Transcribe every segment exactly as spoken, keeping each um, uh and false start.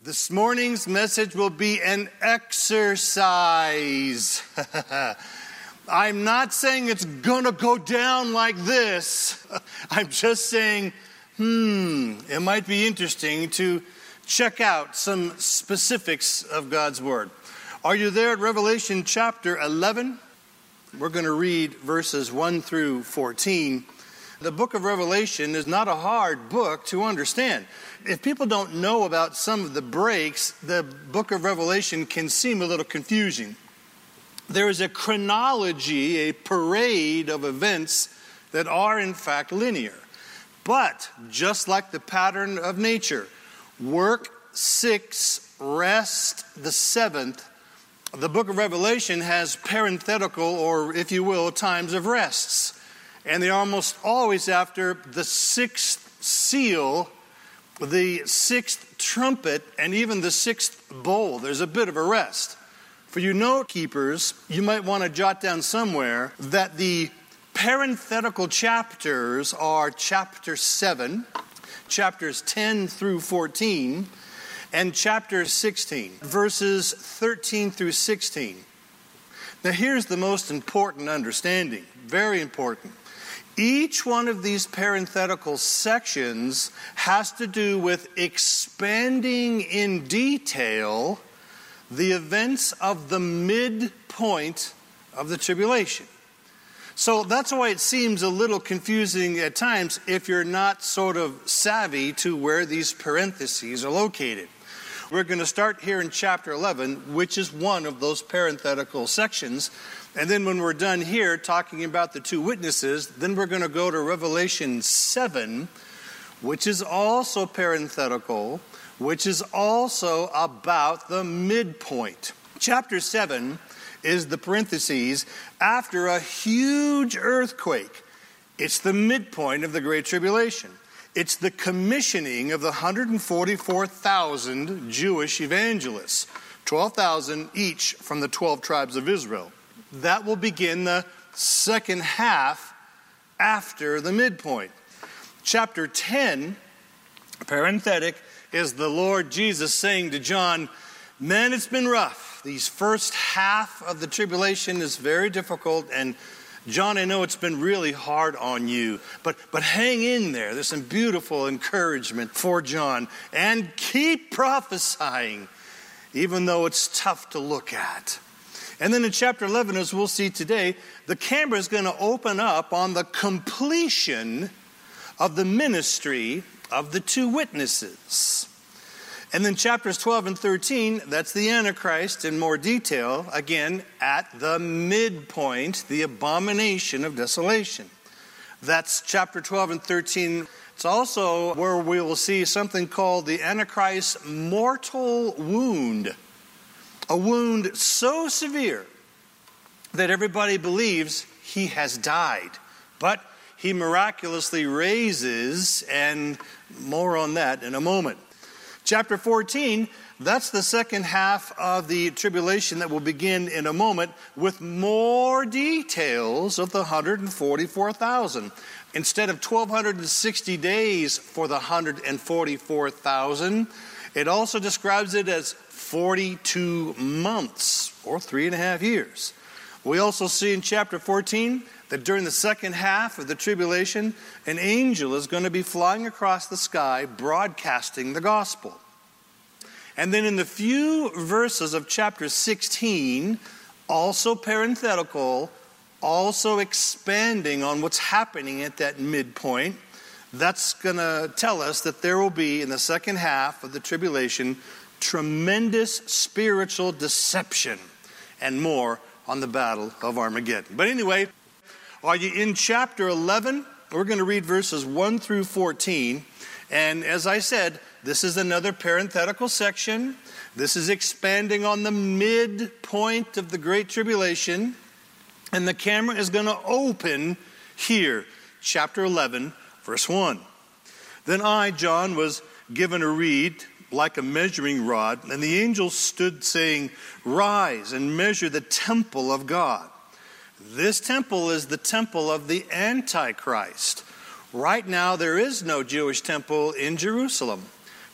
This morning's message will be an exercise. I'm not saying it's gonna go down like this. I'm just saying, hmm, it might be interesting to check out some specifics of God's Word. Are you there at Revelation chapter eleven? We're going to read verses one through fourteen. The book of Revelation is not a hard book to understand. If people don't know about some of the breaks, the book of Revelation can seem a little confusing. There is a chronology, a parade of events that are in fact linear. But just like the pattern of nature, work six, rest the seventh, the book of Revelation has parenthetical, or if you will, times of rests. And they're almost always after the sixth seal, the sixth trumpet, and even the sixth bowl. There's a bit of a rest. For you note keepers, you might want to jot down somewhere that the parenthetical chapters are chapter seven, chapters ten through fourteen, and chapter sixteen, verses thirteen through sixteen. Now here's the most important understanding, very important. Each one of these parenthetical sections has to do with expanding in detail the events of the midpoint of the tribulation. So that's why it seems a little confusing at times if you're not sort of savvy to where these parentheses are located. We're going to start here in chapter eleven, which is one of those parenthetical sections. And then when we're done here talking about the two witnesses, then we're going to go to Revelation seven, which is also parenthetical, which is also about the midpoint. Chapter seven is the parentheses after a huge earthquake. It's the midpoint of the Great Tribulation. It's the commissioning of the one hundred forty-four thousand Jewish evangelists, twelve thousand each from the twelve tribes of Israel. That will begin the second half after the midpoint. Chapter ten, parenthetic, is the Lord Jesus saying to John, man, it's been rough. These first half of the tribulation is very difficult, and John, I know it's been really hard on you, but, but hang in there. There's some beautiful encouragement for John. And keep prophesying, even though it's tough to look at. And then in chapter eleven, as we'll see today, the camera is going to open up on the completion of the ministry of the two witnesses. And then chapters twelve and thirteen, that's the Antichrist in more detail, again, at the midpoint, the abomination of desolation. That's chapter twelve and thirteen. It's also where we will see something called the Antichrist's mortal wound. A wound so severe that everybody believes he has died. But he miraculously raises, and more on that in a moment. Chapter fourteen, that's the second half of the tribulation that will begin in a moment with more details of the one hundred forty-four thousand. Instead of one thousand two hundred sixty days for the one hundred forty-four thousand, it also describes it as forty-two months, or three and a half years. We also see in chapter fourteen that during the second half of the tribulation, an angel is going to be flying across the sky broadcasting the gospel. And then in the few verses of chapter sixteen, also parenthetical, also expanding on what's happening at that midpoint, that's going to tell us that there will be, in the second half of the tribulation, tremendous spiritual deception and more on the battle of Armageddon. But anyway, are you in chapter eleven? We're going to read verses one through fourteen. And as I said, this is another parenthetical section. This is expanding on the midpoint of the Great Tribulation. And the camera is going to open here, chapter eleven, verse one. Then I, John, was given a reed like a measuring rod, and the angel stood saying, rise and measure the temple of God. This temple is the temple of the Antichrist. Right now, there is no Jewish temple in Jerusalem.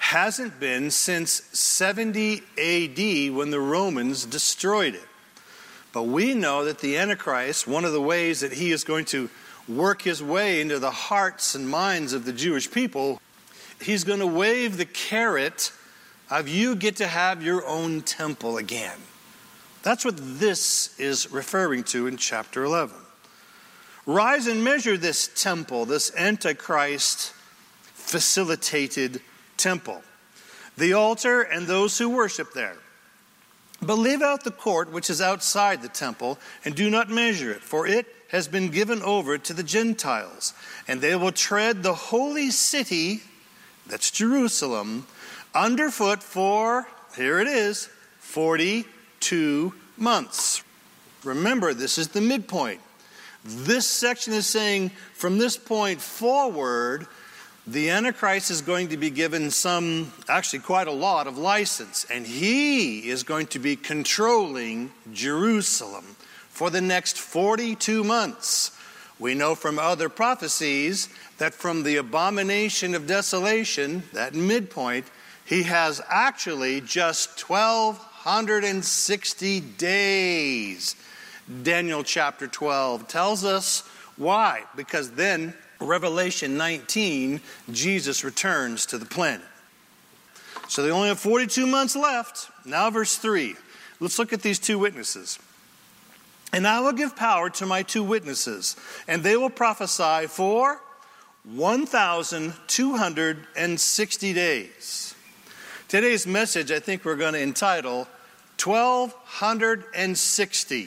Hasn't been since seventy A D when the Romans destroyed it. But we know that the Antichrist, one of the ways that he is going to work his way into the hearts and minds of the Jewish people, he's going to wave the carrot of you get to have your own temple again. That's what this is referring to in chapter eleven. Rise and measure this temple, this Antichrist facilitated temple, the altar and those who worship there. But leave out the court which is outside the temple, and do not measure it, for it has been given over to the Gentiles, and they will tread the holy city, that's Jerusalem, underfoot for, here it is, forty-two months. Remember, this is the midpoint. This section is saying from this point forward, the Antichrist is going to be given some, actually quite a lot of license, and he is going to be controlling Jerusalem for the next forty-two months. We know from other prophecies that from the abomination of desolation, that midpoint, he has actually just twelve sixty days. Daniel chapter twelve tells us why. Because then, Revelation nineteen, Jesus returns to the planet. So they only have forty-two months left. Now verse three. Let's look at these two witnesses. And I will give power to my two witnesses, and they will prophesy for one thousand two hundred sixty days. Today's message, I think we're going to entitle twelve sixty.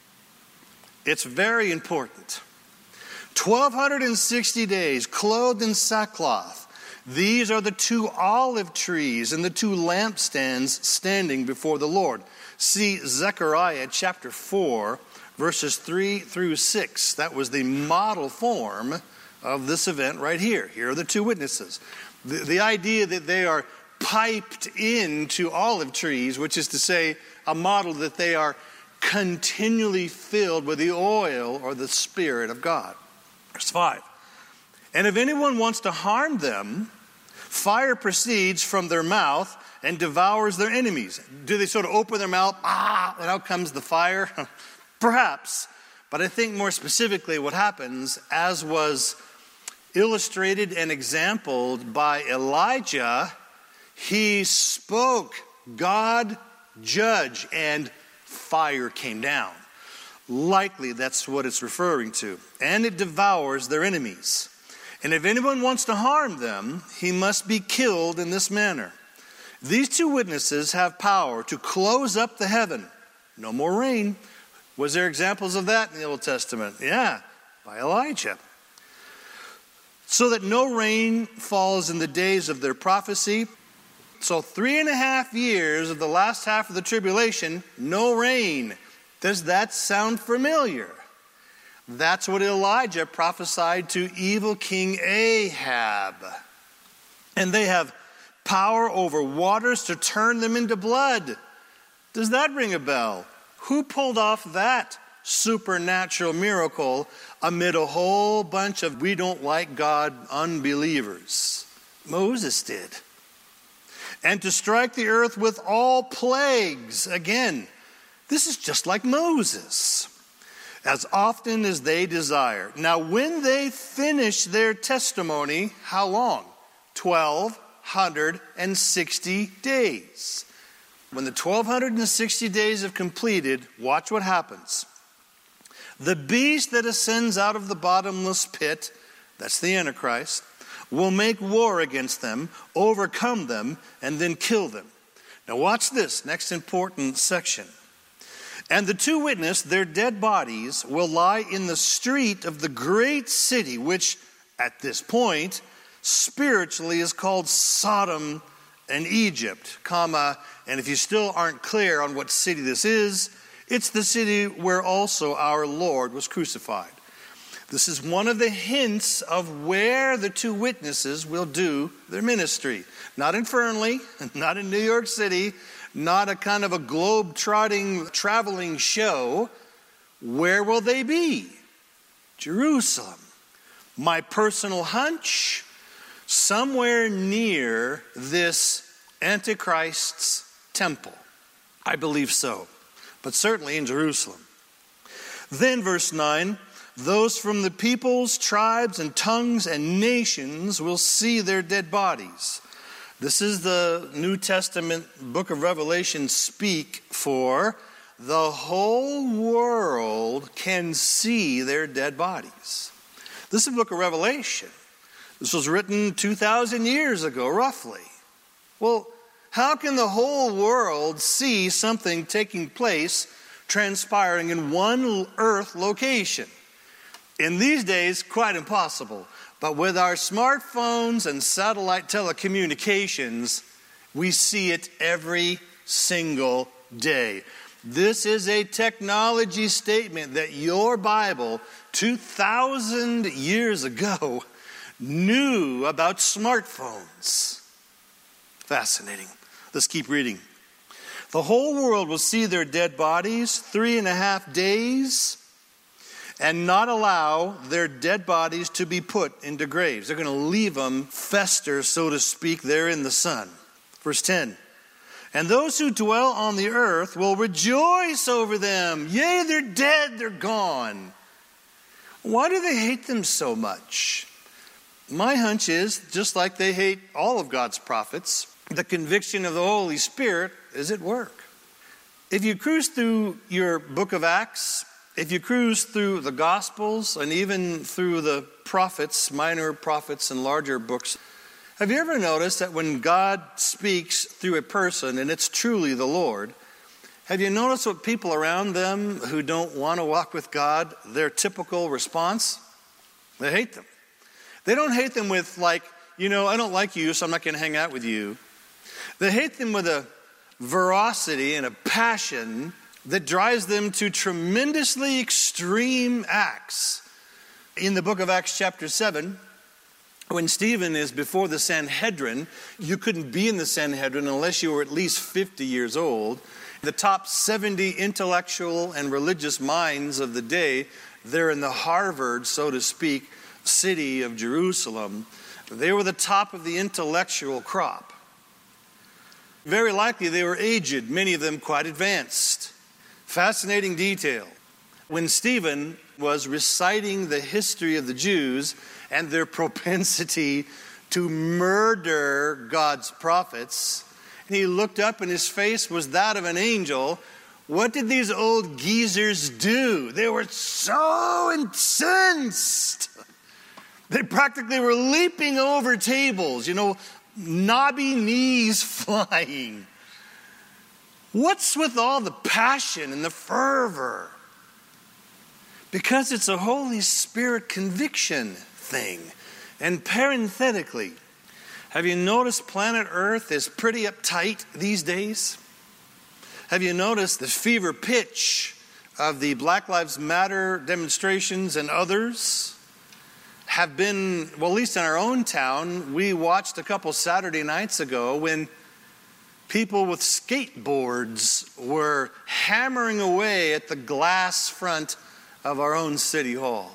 It's very important. twelve sixty days, clothed in sackcloth. These are the two olive trees and the two lampstands standing before the Lord. See Zechariah chapter four, verses three through six. That was the model form of this event right here. Here are the two witnesses. The, the idea that they are piped into olive trees, which is to say a model that they are continually filled with the oil or the Spirit of God. Verse five. And if anyone wants to harm them, fire proceeds from their mouth and devours their enemies. Do they sort of open their mouth, ah, and out comes the fire? Perhaps. But I think more specifically what happens, as was illustrated and exampled by Elijah, he spoke, God judge, and fire came down. Likely that's what it's referring to. And it devours their enemies. And if anyone wants to harm them, he must be killed in this manner. These two witnesses have power to close up the heaven. No more rain. Was there examples of that in the Old Testament? Yeah, by Elijah. So that no rain falls in the days of their prophecy. So three and a half years of the last half of the tribulation, no rain. Does that sound familiar? That's what Elijah prophesied to evil King Ahab. And they have power over waters to turn them into blood. Does that ring a bell? Who pulled off that supernatural miracle amid a whole bunch of we don't like God unbelievers? Moses did. And to strike the earth with all plagues. Again, this is just like Moses. As often as they desire. Now, when they finish their testimony, how long? twelve sixty days. When the twelve sixty days have completed, watch what happens. The beast that ascends out of the bottomless pit, that's the Antichrist, will make war against them, overcome them, and then kill them. Now watch this, next important section. And the two witnesses, their dead bodies, will lie in the street of the great city, which at this point, spiritually is called Sodom and Egypt, comma, and if you still aren't clear on what city this is, it's the city where also our Lord was crucified. This is one of the hints of where the two witnesses will do their ministry. Not in Fernley, not in New York City, not a kind of a globe-trotting, traveling show. Where will they be? Jerusalem. My personal hunch, somewhere near this Antichrist's temple. I believe so, but certainly in Jerusalem. Then verse nine, those from the peoples, tribes, and tongues and nations will see their dead bodies. This is the New Testament book of Revelation speak for the whole world can see their dead bodies. This is the book of Revelation. This was written two thousand years ago, roughly. Well, how can the whole world see something taking place, transpiring in one earth location? In these days, quite impossible. But with our smartphones and satellite telecommunications, we see it every single day. This is a technology statement that your Bible, two thousand years ago, knew about smartphones. Fascinating. Let's keep reading. The whole world will see their dead bodies three and a half days and not allow their dead bodies to be put into graves. They're going to leave them fester, so to speak, there in the sun. Verse ten. And those who dwell on the earth will rejoice over them. Yea, they're dead, they're gone. Why do they hate them so much? My hunch is, just like they hate all of God's prophets, the conviction of the Holy Spirit is at work. If you cruise through your book of Acts, if you cruise through the Gospels, and even through the prophets, minor prophets and larger books, have you ever noticed that when God speaks through a person, and it's truly the Lord, have you noticed what people around them who don't want to walk with God, their typical response? They hate them. They don't hate them with like, you know, I don't like you, so I'm not going to hang out with you. They hate them with a ferocity and a passion that drives them to tremendously extreme acts. In the book of Acts chapter seven, when Stephen is before the Sanhedrin, you couldn't be in the Sanhedrin unless you were at least fifty years old. The top seventy intellectual and religious minds of the day, they're in the Harvard, so to speak, city of Jerusalem. They were the top of the intellectual crop. Very likely they were aged, many of them quite advanced. Fascinating detail. When Stephen was reciting the history of the Jews and their propensity to murder God's prophets, and he looked up and his face was that of an angel, what did these old geezers do? They were so incensed. They practically were leaping over tables, you know, knobby knees flying. What's with all the passion and the fervor? Because it's a Holy Spirit conviction thing. And parenthetically, have you noticed planet Earth is pretty uptight these days? Have you noticed the fever pitch of the Black Lives Matter demonstrations and others? Have been, well, at least in our own town, we watched a couple Saturday nights ago when people with skateboards were hammering away at the glass front of our own city hall.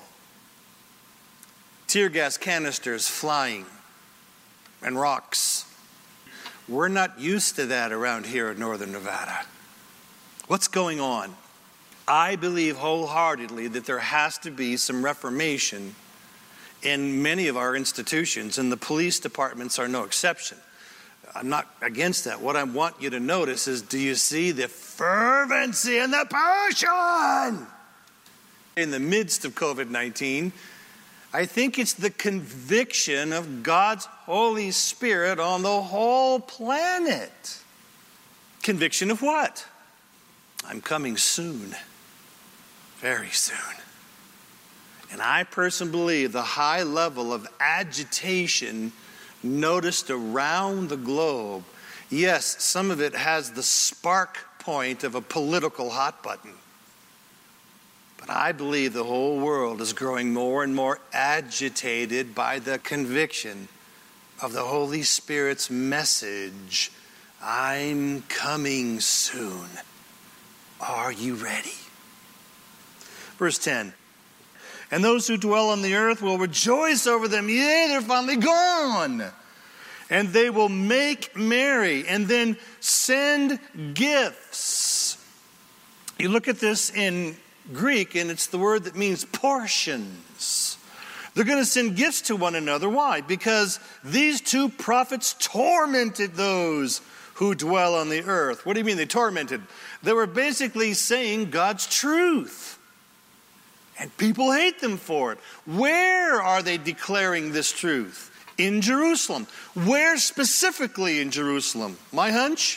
Tear gas canisters flying and rocks. We're not used to that around here in northern Nevada. What's going on? I believe wholeheartedly that there has to be some reformation in many of our institutions, and the police departments are no exception. I'm not against that. What I want you to notice is, do you see the fervency and the passion? In the midst of covid nineteen, I think it's the conviction of God's Holy Spirit on the whole planet. Conviction of what? I'm coming soon. Very soon. And I personally believe the high level of agitation noticed around the globe, yes, some of it has the spark point of a political hot button. But I believe the whole world is growing more and more agitated by the conviction of the Holy Spirit's message. I'm coming soon. Are you ready? Verse ten. And those who dwell on the earth will rejoice over them. Yea, they're finally gone. And they will make merry and then send gifts. You look at this in Greek, and it's the word that means portions. They're going to send gifts to one another. Why? Because these two prophets tormented those who dwell on the earth. What do you mean they tormented? They were basically saying God's truth. And people hate them for it. Where are they declaring this truth? In Jerusalem. Where specifically in Jerusalem? My hunch?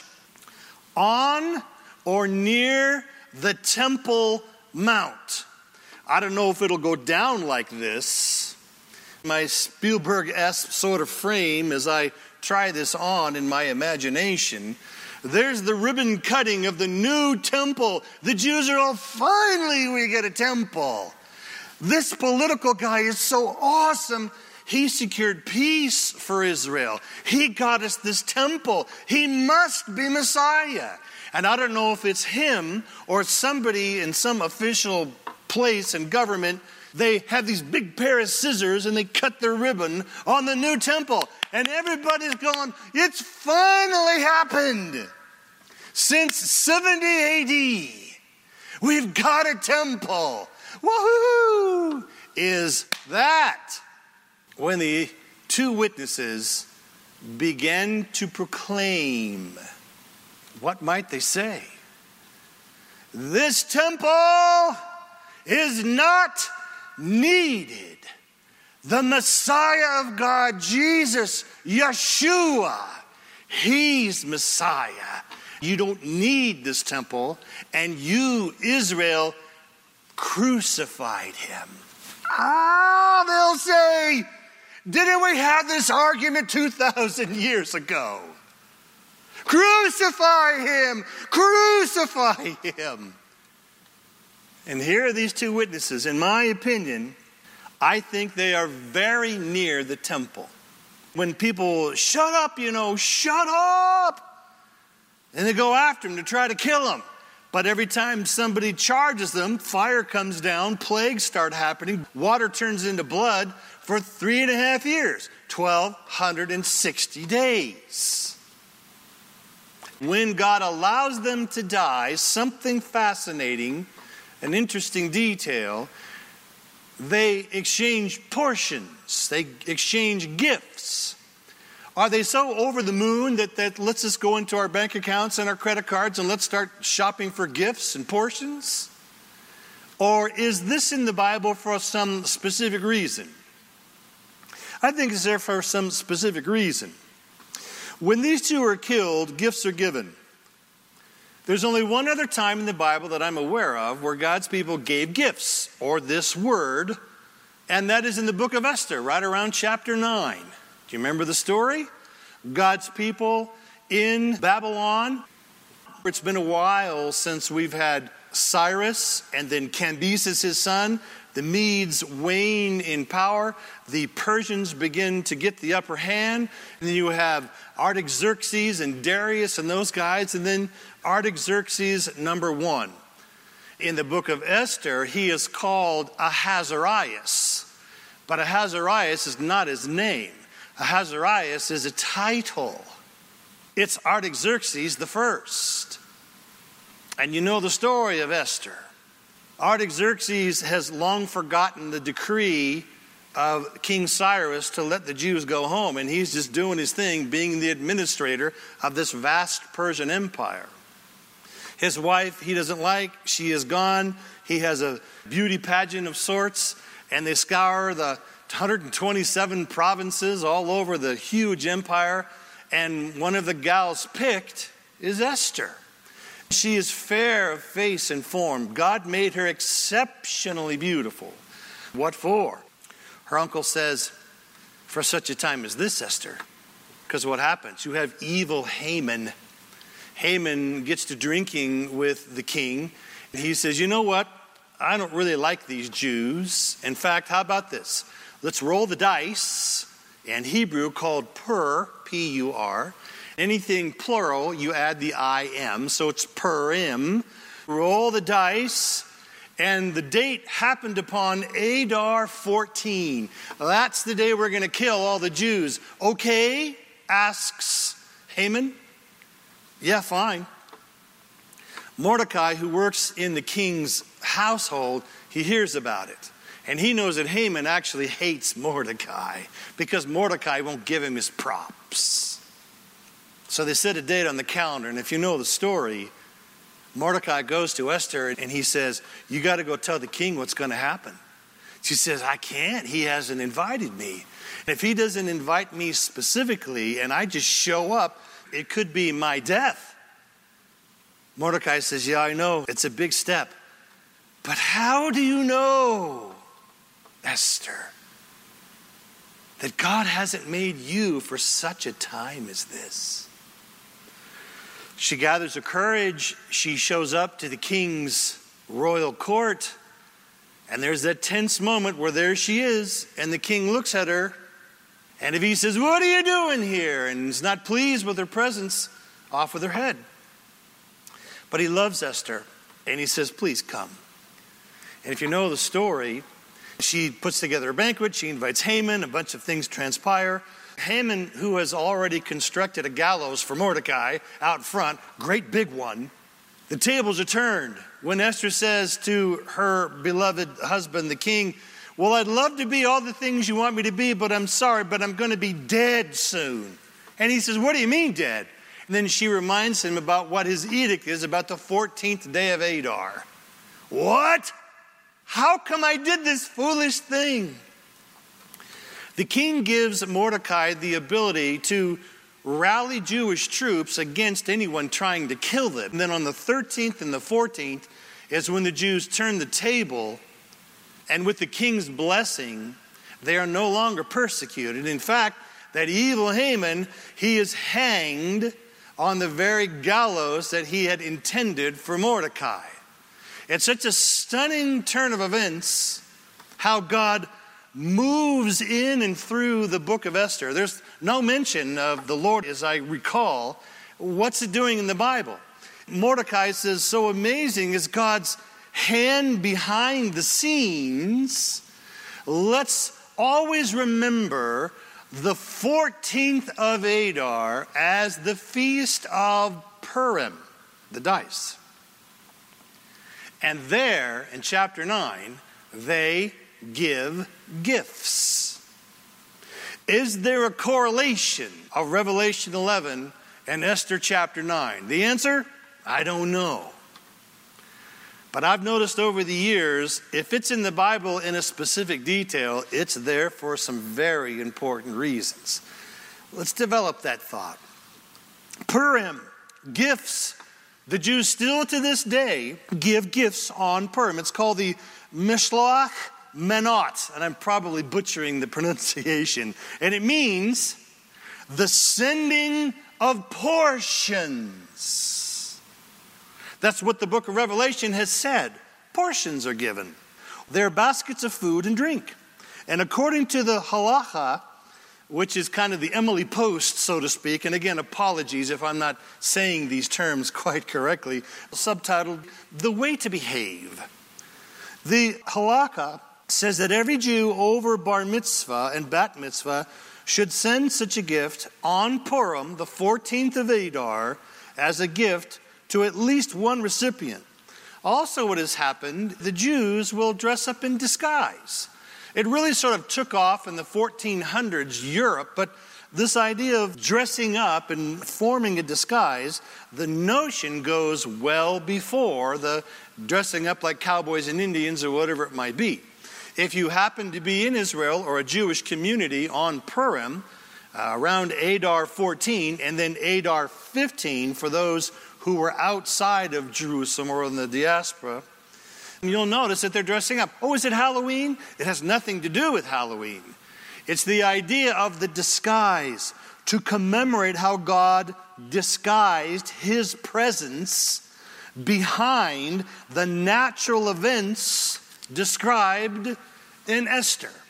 On or near the Temple Mount. I don't know if it'll go down like this. My Spielberg-esque sort of frame as I try this on in my imagination. There's the ribbon cutting of the new temple. The Jews are all, finally we get a temple. This political guy is so awesome. He secured peace for Israel. He got us this temple. He must be Messiah. And I don't know if it's him or somebody in some official place in government. They have these big pair of scissors and they cut their ribbon on the new temple. And everybody's going, it's finally happened. Since seventy A D, we've got a temple. Woohoo! Is that when the two witnesses began to proclaim, what might they say? This temple is not needed. The Messiah of God, Jesus, Yeshua, he's Messiah. You don't need this temple, and you, Israel, crucified him. Ah, they'll say, didn't we have this argument two thousand years ago? Crucify him! Crucify him! And here are these two witnesses. In my opinion, I think they are very near the temple. When people, shut up, you know, shut up! And they go after him to try to kill him. But every time somebody charges them, fire comes down, plagues start happening, water turns into blood for three and a half years, twelve sixty days. When God allows them to die, something fascinating, an interesting detail, they exchange portions, they exchange gifts. Are they so over the moon that, that let's just go into our bank accounts and our credit cards and let's start shopping for gifts and portions? Or is this in the Bible for some specific reason? I think it's there for some specific reason. When these two are killed, gifts are given. There's only one other time in the Bible that I'm aware of where God's people gave gifts, or this word, and that is in the book of Esther, right around chapter nine. Do you remember the story? God's people in Babylon. It's been a while since we've had Cyrus and then Cambyses, his son. The Medes wane in power. The Persians begin to get the upper hand. And then you have Artaxerxes and Darius and those guys. And then Artaxerxes number one. In the book of Esther, he is called Ahasuerus. But Ahasuerus is not his name. Ahasuerus is a title. It's Artaxerxes the first. And you know the story of Esther. Artaxerxes has long forgotten the decree of King Cyrus to let the Jews go home. And he's just doing his thing, being the administrator of this vast Persian empire. His wife, he doesn't like. She is gone. He has a beauty pageant of sorts. And they scour the one hundred twenty-seven provinces all over the huge empire. And one of the gals picked is Esther. She is fair of face and form. God made her exceptionally beautiful. What for? Her uncle says, for such a time as this, Esther. Because what happens? You have evil Haman. Haman gets to drinking with the king. And he says, you know what? I don't really like these Jews. In fact, how about this? Let's roll the dice. In Hebrew called pur, P U R. Anything plural, you add the I M, so it's Purim. Roll the dice, And the date happened upon Adar fourteen. That's the day we're going to kill all the Jews. Okay, asks Haman. Yeah, fine. Mordecai, who works in the king's household, he hears about it. And he knows that Haman actually hates Mordecai because Mordecai won't give him his props. So they set a date on the calendar. And if you know the story, Mordecai goes to Esther and he says, you got to go tell the king what's going to happen. She says, I can't. He hasn't invited me. And if he doesn't invite me specifically and I just show up, it could be my death. Mordecai says, yeah, I know. It's a big step. But how do you know, Esther, that God hasn't made you for such a time as this? She gathers her courage. She shows up to the king's royal court. And there's that tense moment where there she is. And the king looks at her. And if he says, what are you doing here? And is not pleased with her presence, off with her head. But he loves Esther. And he says, please come. And if you know the story, she puts together a banquet. She invites Haman. A bunch of things transpire. Haman, who has already constructed a gallows for Mordecai out front, great big one, the tables are turned when Esther says to her beloved husband, the king, well, I'd love to be all the things you want me to be, but I'm sorry, but I'm going to be dead soon. And he says, what do you mean dead? And then she reminds him about what his edict is about the fourteenth day of Adar. What? How come I did this foolish thing? The king gives Mordecai the ability to rally Jewish troops against anyone trying to kill them. And then on the thirteenth and the fourteenth is when the Jews turn the table, and with the king's blessing, they are no longer persecuted. In fact, that evil Haman, he is hanged on the very gallows that he had intended for Mordecai. It's such a stunning turn of events how God moves in and through the book of Esther. There's no mention of the Lord, as I recall. What's it doing in the Bible? Mordecai says, so amazing is God's hand behind the scenes. Let's always remember the fourteenth of Adar as the feast of Purim, the dice. And there, in chapter nine, they give gifts. Is there a correlation of Revelation eleven and Esther chapter nine? The answer, I don't know. But I've noticed over the years, if it's in the Bible in a specific detail, it's there for some very important reasons. Let's develop that thought. Purim, gifts. The Jews still to this day give gifts on Purim. It's called the Mishloach Manot, and I'm probably butchering the pronunciation. And it means the sending of portions. That's what the book of Revelation has said. Portions are given. They're baskets of food and drink. And according to the halacha, which is kind of the Emily Post, so to speak, and again, apologies if I'm not saying these terms quite correctly, subtitled, The Way to Behave. The halakha says that every Jew over bar mitzvah and bat mitzvah should send such a gift on Purim, the fourteenth of Adar, as a gift to at least one recipient. Also, what has happened, the Jews will dress up in disguise. It really sort of took off in the fourteen hundreds Europe, but this idea of dressing up and forming a disguise, the notion goes well before the dressing up like cowboys and Indians or whatever it might be. If you happen to be in Israel or a Jewish community on Purim, uh, around Adar fourteen and then Adar fifteen for those who were outside of Jerusalem or in the diaspora, you'll notice that they're dressing up. Oh, is it Halloween? It has nothing to do with Halloween. It's the idea of the disguise to commemorate how God disguised his presence behind the natural events described in Esther.